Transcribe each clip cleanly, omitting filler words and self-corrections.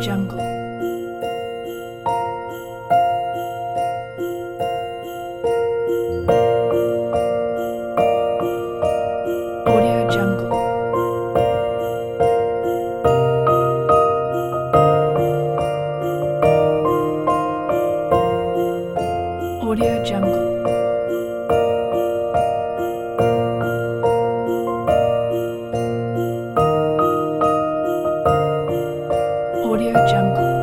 Jungle. Audio Jungle. Audio Jungle. Audio Jungle.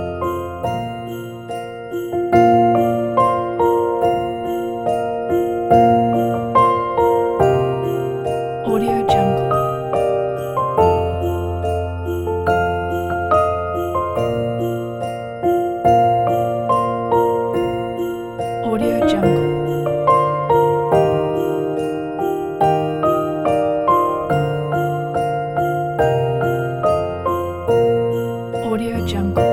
Audio Jungle. Audio Jungle. Audio Jungle.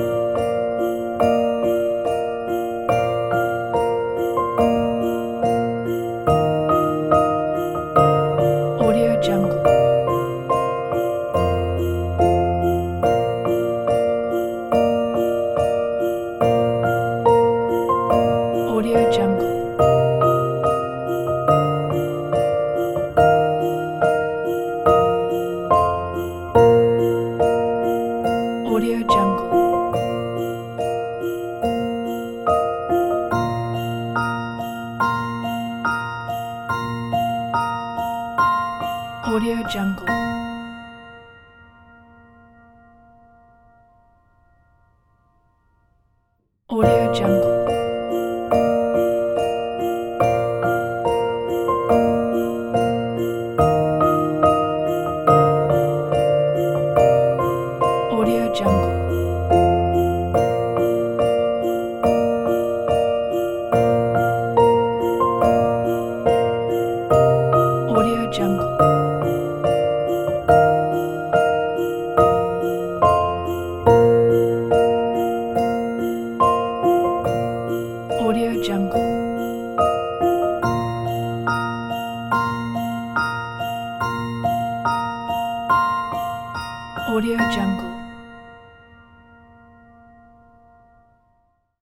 Audio Jungle. Audio Jungle. Audio Jungle. Audio Jungle. Audio Jungle. Audio Jungle. Audio Jungle. Audio Jungle. Audio Jungle.